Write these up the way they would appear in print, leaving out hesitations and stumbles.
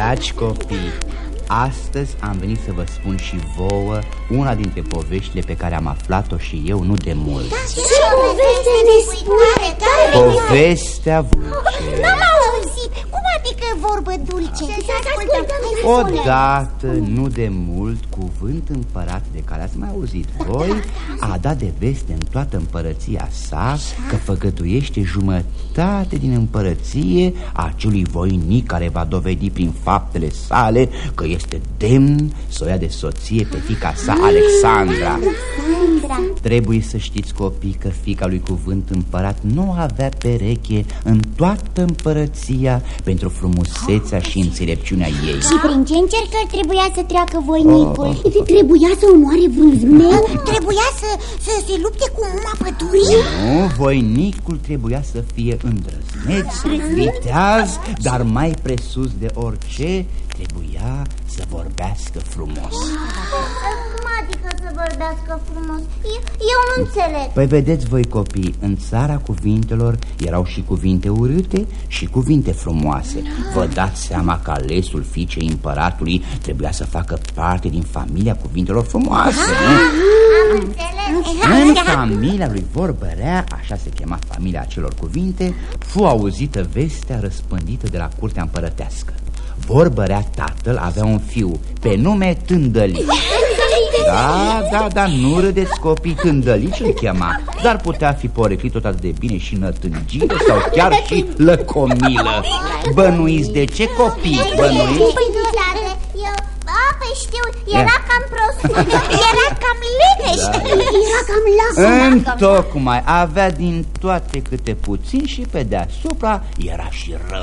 Dragi copii, astăzi am venit să vă spun și vouă una dintre poveștile pe care am aflat-o și eu nu de mult. Ce poveste ne spune? Povestea Vulce. N-am auzit. Cum adică vorbă dulce? Odată, nu de mult, cuvânt împărat de care ați mai auzit voi a dat de veste în toată împărăția sa că făgăduiește jumătate din împărăție acelui voinic care va dovedi prin faptele sale că este demn să o ia de soție pe fiica sa, Alexandra. Trebuie să știți, copii, că fiica lui cuvânt împărat nu avea pereche în toată împărăția pentru frumusețea și înțelepciunea ei. Și prin ce încercări trebuia să treacă voinicul? Trebuia să omoare vreun zmeu? Trebuia să se lupte cu muma pădurii? Nu, voinicul trebuia să fie îndrăzneț, viteaz, dar mai presus de orice, trebuia să vorbească frumos. Cum adică să vorbească frumos? Eu nu înțeleg. Păi vedeți voi, copii, în țara cuvintelor erau și cuvinte urâte și cuvinte frumoase. Vă dați seama că alesul fiicei împăratului trebuia să facă parte din familia cuvintelor frumoase, nu? Am înțeles. În familia lui Vorbărea, așa se chema familia acelor cuvinte, fu auzită vestea răspândită de la curtea împărătească. Vorbărea tatăl avea un fiu pe nume Tândălici. Da, nu râdeți, copii, Tândălici îl chema, dar putea fi poreclit tot atât de bine și nătângilă sau chiar și lăcomilă. Bănuiți de ce, copii? Bănuiți? Păi știu, era cam prost. Era cam leneș. Era cam lasă. Întocmai, avea din toate câte puțin și pe deasupra era și rău.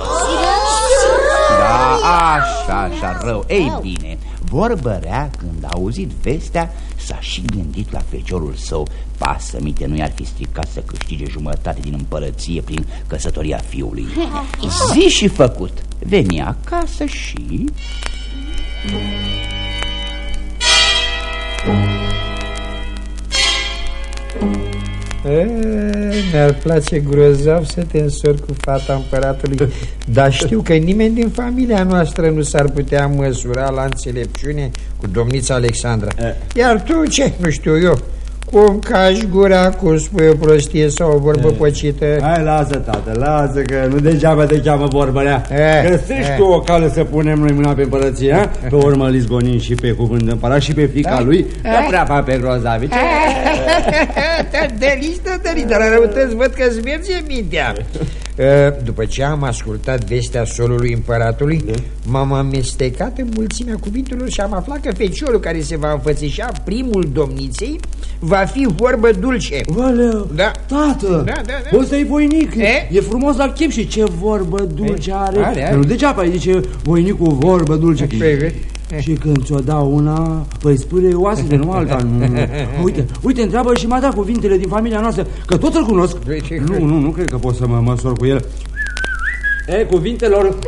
Da, așa, rău. Ei bine, Vorbărea, când a auzit vestea, s-a și gândit la feciorul său. Pasămite, nu i-ar fi stricat să câștige jumătate din împărăție prin căsătoria fiului. Zi și făcut. Veni acasă și... Mi-ar place grozav să te însori cu fata împăratului, dar știu că nimeni din familia noastră nu s-ar putea măsura la înțelepciune cu domnița Alexandra. Iar tu ce? Nu știu eu. Cum cași gura, cum spui o prostie sau o vorbă păcită. Hai, lasă, tată, lasă, că nu degeaba te cheamă Vorbărea. Găsești tu o cale să punem noi mâna pe împărăție. Pe urmă îl izgonim și pe cuvânt de împărat și pe fiica lui. Nu prea fac pe grozavi. Delici, dar răutăți, văd că-ți merge mintea. După ce am ascultat vestea solului împăratului, m-am amestecat în mulțimea cuvintelor și am aflat că feciorul care se va înfățișa primul domniței va fi Vorbă Dulce. Valeu, da. Tată, da. ăsta e voinic. E frumos la chip și ce vorbă dulce are. Nu degeaba îi zice voinicul Vorbă Dulce. Și când ți-o dau una, păi spune oasete, nu alta. Uite, întreabă și m-a dat cuvintele din familia noastră, că tot îl cunosc. Nu cred că pot să mă măsor cu el. Cuvintelor.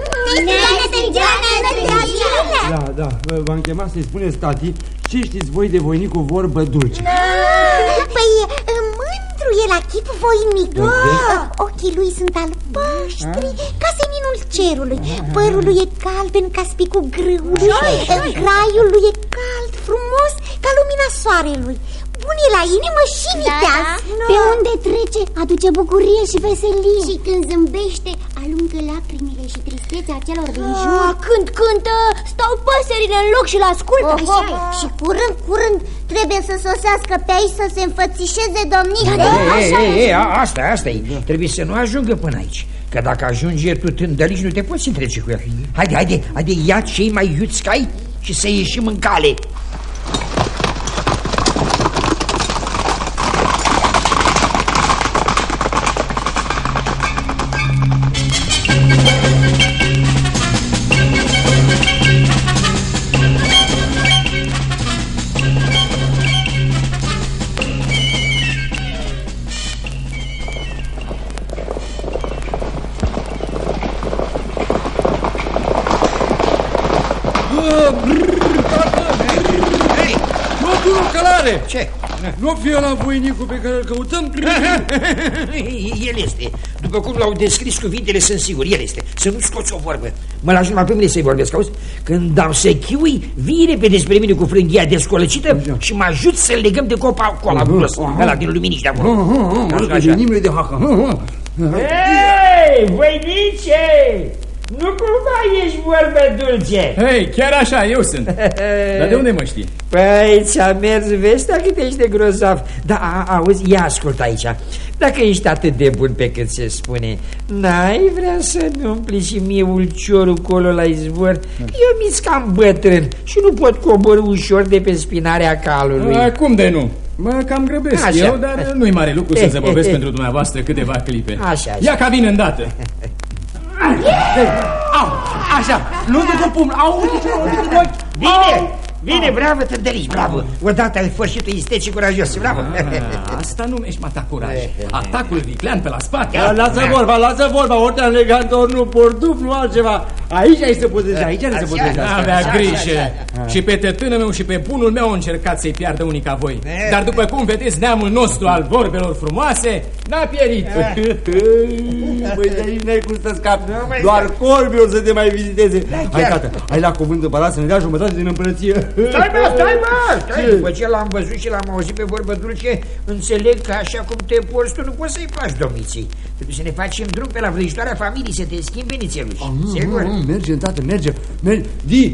Da, v-am chemat să-i spuneți tati ce știți voi de voinicul Vorbă Dulce. Păi mândru e la chip voinic. Ochii lui sunt albaștri ca seninul cerului. Părul lui e galben ca spicul grâului. Graiul lui e cald, frumos ca lumina soarelui. Bun e la inimă și viteaz. Pe unde trece aduce bucurie și veselie. Și când zâmbește alungă lacrimile și tristețea celor din jur. Când cântă stau păsările în loc și l-ascultă. Și curând trebuie să sosească pe aici să se înfățișeze domnița. Asta e. Trebuie să nu ajungă până aici, că dacă ajunge tu Tândălici nu te poți întrece cu el. Haide, ia cei mai iuți cai și să ieșim în cale. Ce? Nu fie la voinicul pe care îl căutăm? El este. După cum l-au descris cuvintele, sunt sigur, el este. Să nu scoți o vorbă. Mă lași numai pe mine să-i vorbesc, auzi? Când dau să chiui, vii repede spre mine cu frânghia descolăcită și mă ajut să-l legăm de copa colabulă ăla din luminici de acolo. Nimeni de haca. Hei, voinice! Nu cumva ești vorbă dulce? Hei, chiar așa, eu sunt. Dar de unde mă știi? Păi, ți-a mers vestea cât ești de grozav. Da, auzi, ia ascult aici. Dacă ești atât de bun pe cât se spune, n-ai vrea să-mi umpli și mie ulciorul colo la izvor? Eu mi-s cam bătrân și nu pot coborî ușor de pe spinarea calului. Cum de nu? Mă cam grăbesc așa. Eu, dar nu-i mare lucru să zăbovesc pentru dumneavoastră câteva clipe. Așa. Ia ca vin îndată. Au, așa, nu de cu pumn. Au, uite ce ochi. Bine! Bine, bravo, tândălici, bravo. Odată ai fost și tu isteț și curajos, bravo. Asta numești mata curaj. Atacul viclean pe la spate. Lasă vorba, ori te-am legat, ori nu portuf, nu altceva. Aici ai să potezi, aici ai să potezi. Avea grijă. Și pe tătânul meu și pe bunul meu au încercat să-i piardă unii ca voi. Dar după cum vedeți, neamul nostru al vorbelor frumoase n-a pierit. Păi de aici n-ai cum să scapi. Doar corbii o să te mai viziteze. Hai, tată, hai la cuvânt împărat să ne dea jumătate din împărăție. Stai, mă! După ce l-am văzut și l-am auzit pe vorbă dulce, înțeleg că așa cum te porți tu nu poți să-i faci domniții. Trebuie să ne facem drum pe la vrăjitoarea familiei, să te schimbi nițeluși. Sigur? Merge, tată, merge. Di!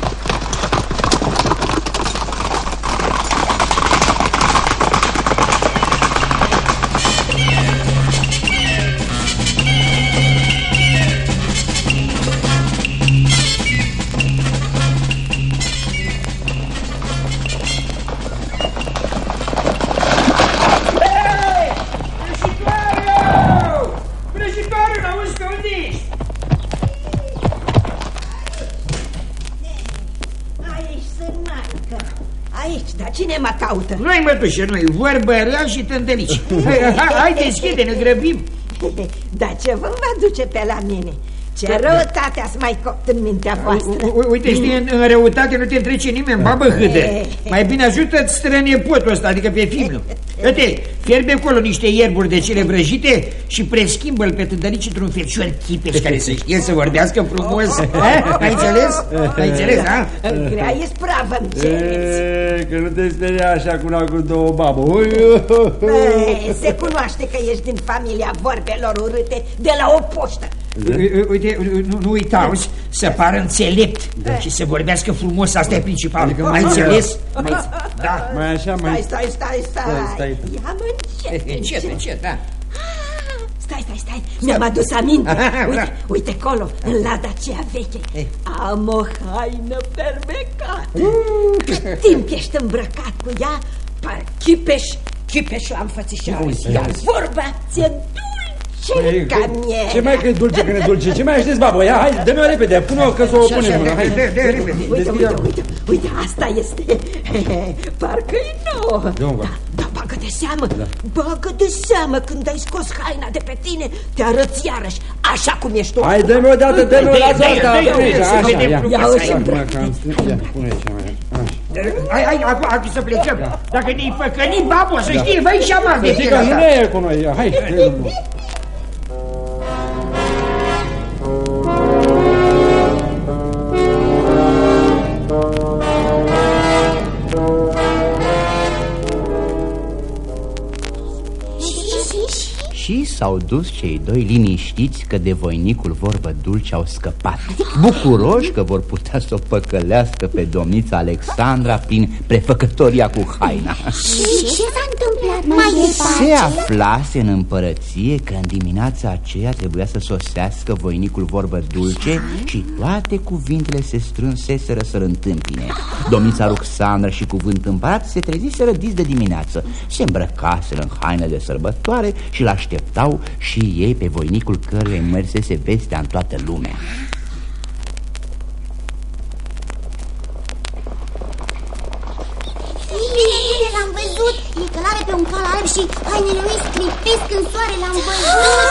Noi, mătușă, noi, vorbă real și tântălici. Hai, deschide, ne grăbim. Dar ce vă duce pe la mine? Ce răutate ați mai copt în mintea voastră? Uite, știi, în răutate nu te întrece nimeni, babă hâdă. Mai bine ajută-ți strănepotul ăsta, adică pe filmul. Uite, fierbe acolo niște ierburi de cele vrăjite și preschimbă-l pe tândălici într-un fecior chipeș care să știe să vorbească frumos. Ai înțeles? Ai înțeles, da? Grea e spravă-mi cereți. Că nu te speria așa cu una cu două babă. Se cunoaște că ești din familia vorbelor urâte de la o poștă. Uite, nu uitați să pară înțelept și să vorbească frumos, asta e principal. Mai înțeles? Da. Mai așa, mai... Stai. Ia-mă încet, da. Stai, mi-am adus aminte. Uite acolo, în lada aceea veche, am o haină fermecată. Cât timp ești îmbrăcat cu ea, par chipeș la înfățișare. Iar vorba ți-e dulce ca miere. Ce mai că e dulce, că ne dulce? Ce mai așteți, babă? Ia, hai, dă-mi-o repede, pune-o că să o punem mână. Uite, asta este. Parcă-i nouă. Dar bagă de seamă când ai scos haina de pe tine, te arăți iarăși așa cum ești tu. Hai, dă-mi-o dată, dă-mi-o, lasă asta. Ia-o și îmbrăc. Pune aici, Hai, acum să plecăm. Dacă ne-i făcăni, babă, să știi, vai și amar de fiecare asta. Nu ne e cu noi, hai. Și s-au dus cei doi liniștiți că de voinicul vorbă dulce au scăpat, bucuroși că vor putea să o păcălească pe domnița Alexandra prin prefăcătoria cu haina. Și ce s-a întâmplat mai departe? Se aflase în împărăție că în dimineața aceea trebuia să sosească voinicul vorbă dulce și toate cuvintele se strânseseră să-l întâmpine. Domnița Alexandra și cuvânt împărat se treziseră dis de dimineață, se îmbrăcaseră în haine de sărbătoare și l-așteptau și ei pe voinicul căruia îi mersese vestea în toată lumea. Bine, l-am văzut. E călare pe un cal alb și hainele lui scripesc în soare. L-am văzut.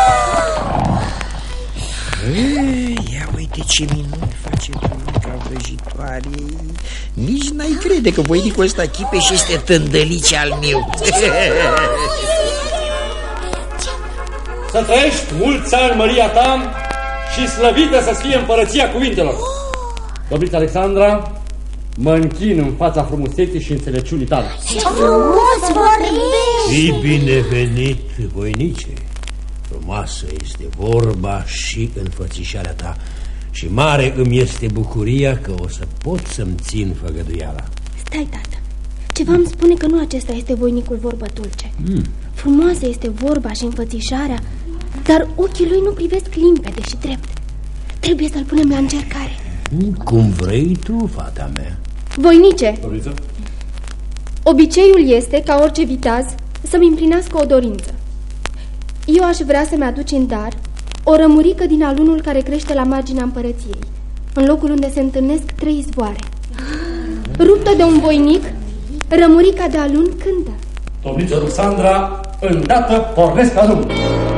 Ia uite ce minuni face bunica vrăjitoare. Nici n-ai crede că voinicul ăsta Chipeș este tândălice al meu. Să trăiești mulți ani, măria ta, și slăvită să fie împărăția cuvintelor. Domnița Alexandra, mă închin în fața frumuseții și înțelepciunii tale. Ce frumos vorbești! Fii binevenit, voinice. Frumoasă este vorba și înfățișarea ta. Și mare îmi este bucuria că o să pot să-mi țin făgăduiala. Stai, tată. Ceva îmi spune că nu acesta este voinicul vorbă dulce. Frumoasă este vorba și înfățișarea, dar ochii lui nu privesc limpede și drept. Trebuie să-l punem la încercare. Cum vrei tu, fata mea. Voinice, obiceiul este, ca orice viteaz, să-mi împlinească o dorință. Eu aș vrea să-mi aduci în dar o rămurică din alunul care crește la marginea împărăției, în locul unde se întâlnesc 3 izvoare. Ruptă de un voinic, rămurica de alun cântă. Domniță Alexandra, îndată pornesc alunul.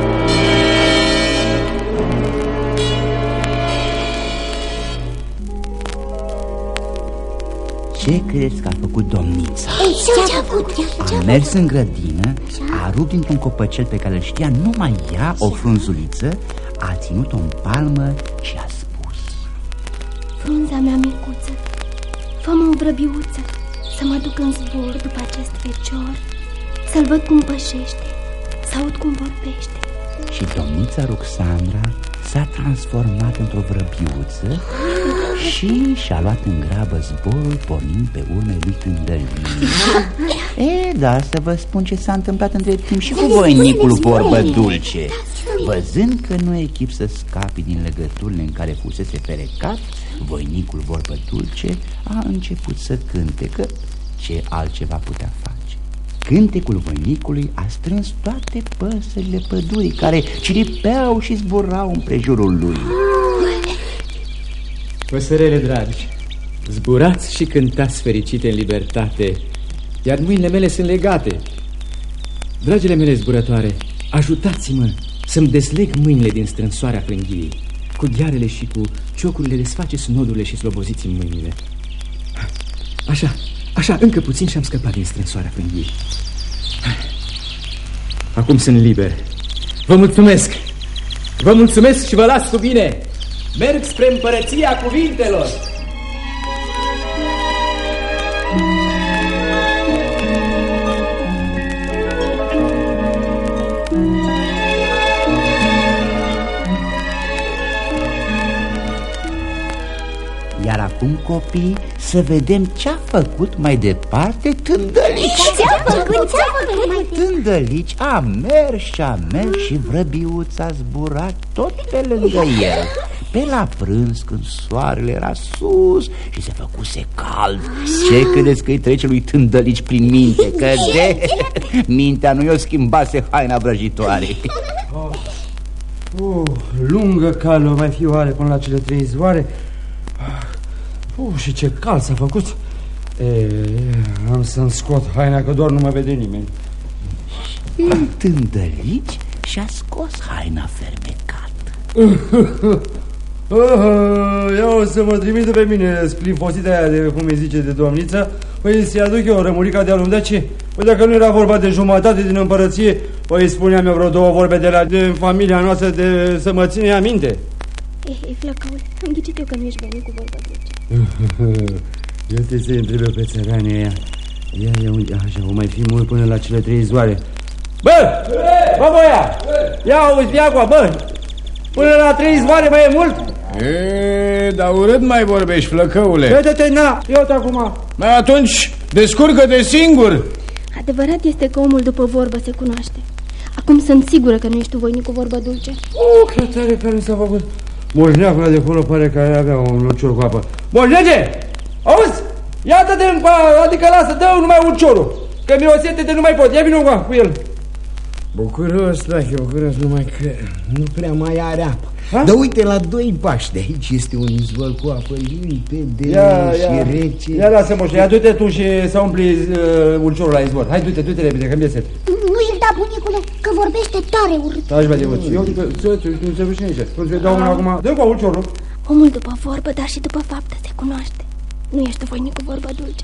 Ce credeți că a făcut domnița? Ce-a făcut? A mers în grădină, a rupt dintr-un copăcel pe care îl știa numai ea, o frunzuliță, a ținut-o în palmă și a spus: Frunza mea micuță, fă-mă o vrăbiuță, să mă duc în zbor după acest fecior, să-l văd cum pășește, să aud cum vorbește. Și domnița Ruxandra s-a transformat într-o vrăbiuță și și-a luat în grabă zborul, pornind pe urmele lui Tândălici. Da, să vă spun ce s-a întâmplat între timp și cu voinicul vorbă dulce. Văzând că nu e chip să scapi din legăturile în care fusese ferecat, voinicul vorbă dulce a început să cânte, că ce altceva putea face. Cântecul voinicului a strâns toate păsările pădurii, care ciripeau și zburau împrejurul lui. Păsărele dragi, zburați și cântați fericite în libertate, iar mâinile mele sunt legate. Dragile mele zburătoare, ajutați-mă să-mi desleg mâinile din strânsoarea frânghiei. Cu ghearele și cu ciocurile desfaceți nodurile și sloboziți în mâinile. Așa, încă puțin și am scăpat din strânsoarea frânghiei. Acum sunt liber. Vă mulțumesc și vă las cu bine. Merg spre împărăția cuvintelor. Iar acum, copii, să vedem ce-a făcut mai departe Tândălici. Ce-a făcut? Tândălici a mers și vrăbiuța a zburat tot pe lângă el. Pe la prânz, când soarele era sus și se făcuse cald, ce credeți că îi trece lui Tândălici prin minte? Că de mintea nu i-o schimbase haina vrăjitoare. Lungă cală mai fi oare până la cele 3 izvoare. Și ce cald s-a făcut. Am să-mi scot haina, că doar nu mă vede nimeni. Tândălici și-a scos haina fermecată. Ia o să mă trimită pe mine splifosita aia de, cum îi zice, de domniță. Păi să-i aduc eu rămurica de alun. De ce? Păi dacă nu era vorba de jumătate din împărăție, păi spuneam eu vreo 2 vorbe de familia noastră, de să mă ține aminte. Flăcăule, am ghicit eu că nu ești venit cu vorba dulce. Eu te să întrebe pe țărania aia. Ia, așa, o mai fi mult până la cele 3 izvoare. Bă, boia! Ia uite pe acua, bă! Până la 3 izvoare mai e mult? Dar urât mai vorbești, flăcăule. Uite-te, ia-te acum. Mai atunci, descurcă-te singur. Adevărat este că omul după vorbă se cunoaște. Acum sunt sigură că nu ești tu voinicul vorbă dulce. Ce tare care mi s-a făcut. Moșneacul de acolo pare că avea un ulcior cu apă. Moșnege! Auzi? Iată-te, adică lasă, dă-o numai ulciorul, că mi-o sete de nu mai pot. Ia vină cu el. Bucuros, bucuros, numai că nu prea mai are apă. Dar uite, la 2 pași de aici este un izvor cu apă limpede și rece. Ia lasă, moșne, ia du-te tu și să umpli ulciorul la izvor. Hai, du-te repede, că mi-e sete. Nu-i da, bunicule, că vorbește tare urât. Taci, bă, eu să rușine aici. Tu-ți dau una acum. Dă-mi cu ulciorul. Omul după vorbă, dar și după faptă se cunoaște. Nu ești voinicul vorbă dulce.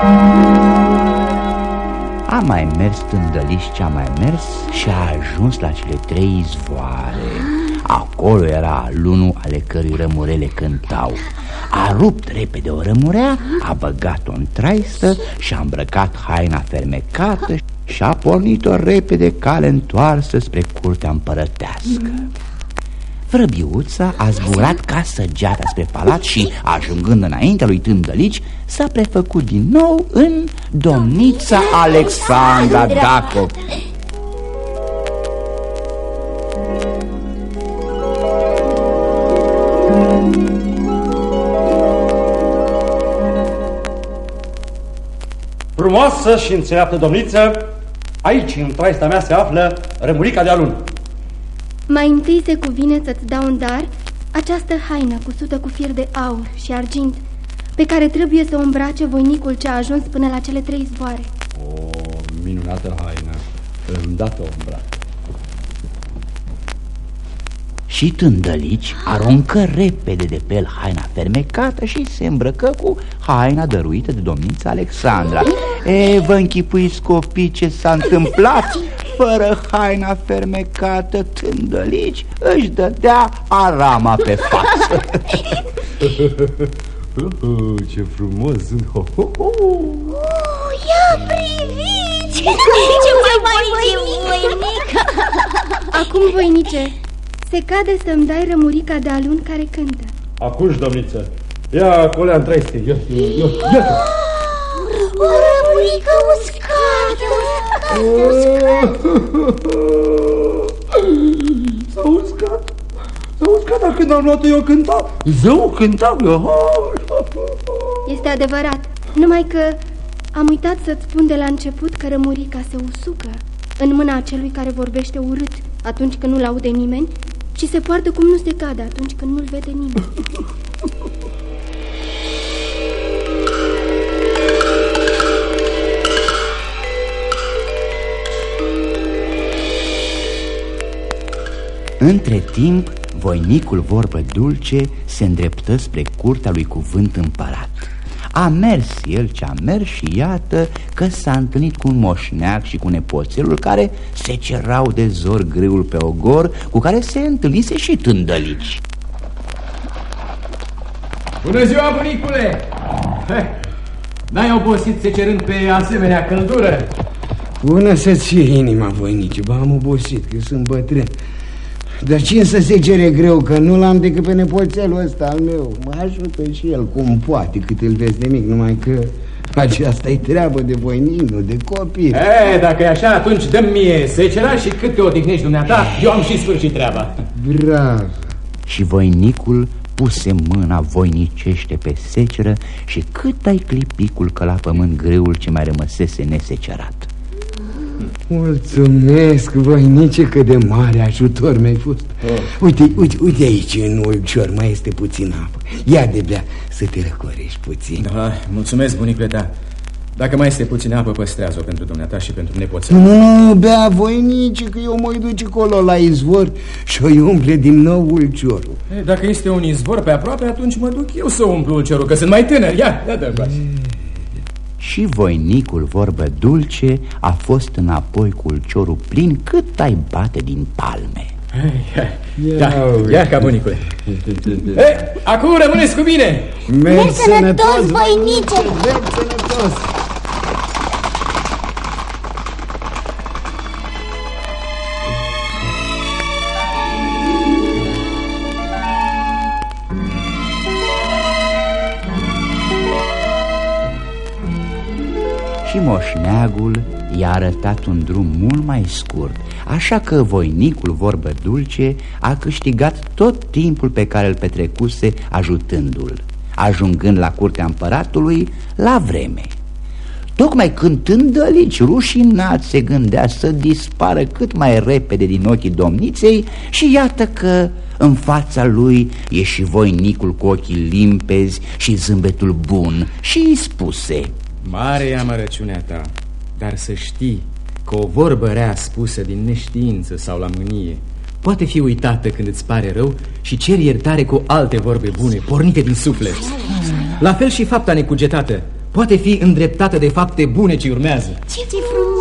A mai mers Tândălici, a mai mers și a ajuns la cele 3 izvoare. Acolo era alunul ale cărui rămurele cântau. A rupt repede o rămurea, a băgat-o în traistă și a îmbrăcat haina fermecată și a pornit-o repede cale întoarsă spre curtea împărătească. Vrăbiuța a zburat ca săgeata spre palat și, ajungând înaintea lui Tândălici, s-a prefăcut din nou în domnița Alexandra Daco. Frumoasă și înțeleaptă domniță, aici, în traista mea, se află Rămurica de Alun. Mai întâi se cuvine să-ți dau în dar această haină cusută cu fir de aur și argint, pe care trebuie să o îmbrace voinicul ce a ajuns până la cele 3 izvoare. O, minunată haină, îndată o îmbracă. Și Tândălici aruncă repede de pe el haina fermecată și se îmbrăcă cu haina dăruită de domnița Alexandra. Vă închipuiți, copii, ce s-a întâmplat? Fără haina fermecată, Tândălici își dădea arama pe față. Ce frumos sunt! Ia priviți! Ce mai voinică! Acum, voinice, se cade să-mi dai rămurica de alun care cântă. Acuși, domniță, ia colea în traiste, iată! O rămurică uscată! S-a uscat! S-a uscat, dar când am luat-o eu cânta, zău cânta. Este adevărat, numai că am uitat să-ți spun de la început că rămurica se usucă în mâna acelui care vorbește urât atunci când nu-l aude nimeni și se poartă cum nu se cade atunci când nu-l vede nimeni. Între timp, voinicul Vorbă Dulce se îndreptă spre curtea lui Cuvânt Împărat. A mers el ce-a mers și iată că s-a întâlnit cu un moșneag și cu nepoțelul care se cerau de zor greul pe ogor, cu care se întâlnise și Tândălici. Bună ziua, bunicule! N-ai obosit secerând pe asemenea căldură? Bună să-ți fie inima, voinice, bă, am obosit, că sunt bătrân. Dar cine să se cere greu, că nu l-am decât pe nepoțelul ăsta al meu. Mă ajută și el cum poate, cât îl vezi de mic, numai că aceasta-i treabă de voinic, nu de copii. Dacă e așa, atunci dă-mi mie secera și cât te odihnești dumneata, eu am și sfârșit treaba. Bravo! Și voinicul puse mâna voinicește pe seceră și cât ai clipicul că la pământ greul ce mai rămăsese nesecerat. Mulțumesc, voinice, că de mare ajutor mi-ai fost. Uite aici în ulcior mai este puțin apă. Ia de bea să te răcorești puțin. Da, mulțumesc, bunicule ta. Dacă mai este puțin apă, păstrează-o pentru dumneata și pentru nepoțel. Nu, bea, voinice, că eu mă duc acolo la izvor și o umple din nou ulciorul. Dacă este un izvor pe aproape, atunci mă duc eu să umplu ulciorul, că sunt mai tânăr. Ia dă-mi pași. Și voinicul Vorbă Dulce a fost înapoi cu ulciorul plin cât ai bate din palme. Ia ca bunicule. Acum rămâneți cu bine. Mergi sănătos, voinice. Mergi sănătos. Și moșneagul i-a arătat un drum mult mai scurt, așa că voinicul Vorbă Dulce a câștigat tot timpul pe care îl petrecuse ajutându-l, ajungând la curtea împăratului la vreme. Tocmai când Tândălici, rușinat, se gândea să dispară cât mai repede din ochii domniței și iată că în fața lui e și voinicul cu ochii limpezi și zâmbetul bun și îi spuse: Mare e amărăciunea ta, dar să știi că o vorbă rea spusă din neștiință sau la mânie poate fi uitată când îți pare rău și ceri iertare cu alte vorbe bune, pornite din suflet. La fel și fapta necugetată poate fi îndreptată de fapte bune ce urmează. Ce frumos!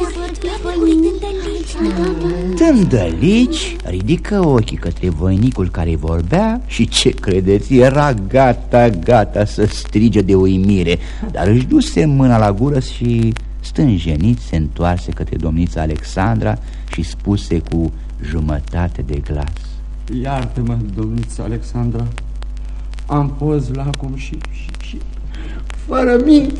Tândălici ridică ochii către voinicul care vorbea și, ce credeți, era gata să strige de uimire, dar își duse mâna la gură și, stânjenit, se întoarse către domnița Alexandra și spuse cu jumătate de glas: Iartă-mă, domnița Alexandra, am fost lacom și fără minte.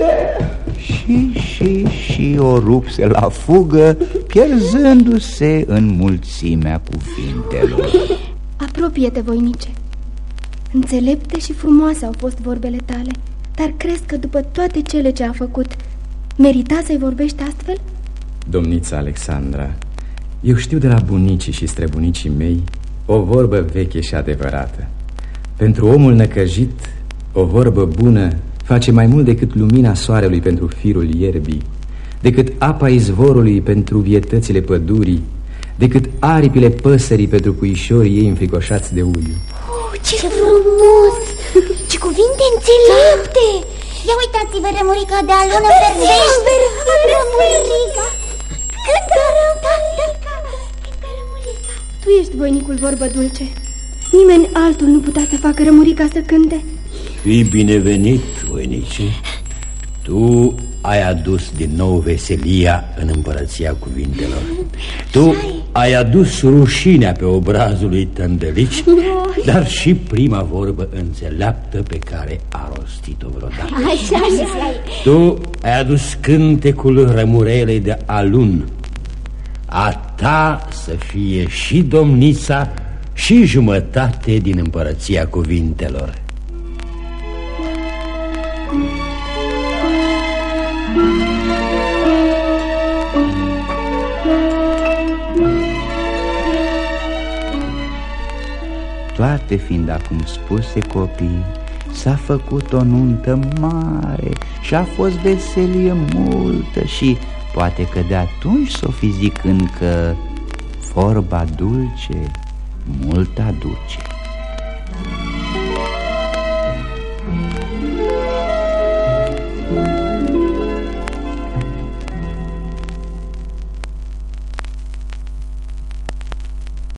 Și o rupse la fugă, pierzându-se în mulțimea cuvintelor. Apropie-te, voinice. Înțelepte și frumoase au fost vorbele tale, dar crezi că după toate cele ce a făcut, merita să-i vorbești astfel? Domnița Alexandra, eu știu de la bunicii și străbunicii mei o vorbă veche și adevărată: pentru omul năcăjit, o vorbă bună face mai mult decât lumina soarelui pentru firul ierbii, decât apa izvorului pentru vietățile pădurii, decât aripile păsării pentru puișorii ei înfricoșați de uliu. Ce frumos! Ce cuvinte înțelepte! Ia uitați-vă, Rămurica de alună verdește! Rămurica! Cântă, Rămurica! Tu ești voinicul vorbă dulce. Nimeni altul nu putea să facă Rămurica să cânte. Fii binevenit, voinice. Tu ai adus din nou veselia în împărăția cuvintelor. Tu ai adus rușinea pe obrazul lui Tândălici, dar și prima vorbă înțeleaptă pe care a rostit-o vreodată. Tu ai adus cântecul Rămurelei de alun. A ta să fie și domnița și jumătate din împărăția cuvintelor. Toate fiind acum spuse, copii, s-a făcut o nuntă mare și a fost veselie multă și poate că de atunci s-o fi zicând că vorba dulce mult aduce.